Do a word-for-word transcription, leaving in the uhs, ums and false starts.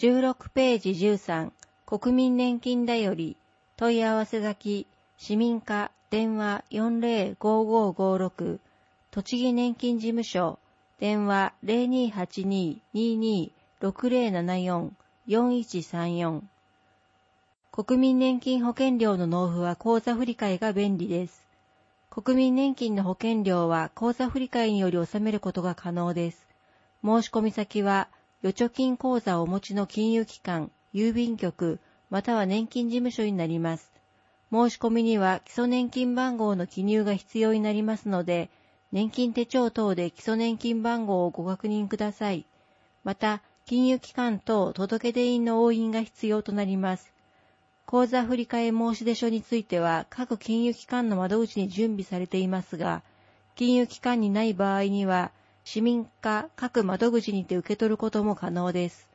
じゅうろくページじゅうさん、国民年金だより、問い合わせ先、市民課、電話 よんぜろごごごろく、栃木年金事務所、電話 ゼロにはちにーにーにーろくぜろななよん よんいちさんよん。国民年金保険料の納付は口座振替が便利です。国民年金の保険料は口座振替により納めることが可能です。申込先は、預貯金口座をお持ちの金融機関、郵便局、または年金事務所になります。申し込みには基礎年金番号の記入が必要になりますので、年金手帳等で基礎年金番号をご確認ください。また、金融機関等届出印の押印が必要となります。口座振替申出書については各金融機関の窓口に準備されていますが、金融機関にない場合には、市民課各窓口にて受け取ることも可能です。